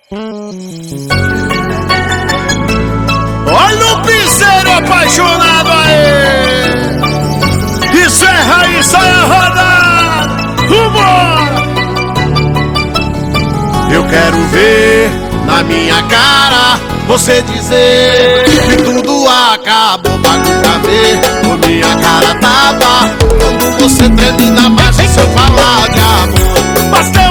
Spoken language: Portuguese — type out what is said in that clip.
Olha o piseiro apaixonado aí! Isso é raiz, sai a rodar! Vambora! Eu quero ver na minha cara você dizer que tudo acabou pra nunca ver. Com minha cara tava quando você treme na margem se eu falar de amor.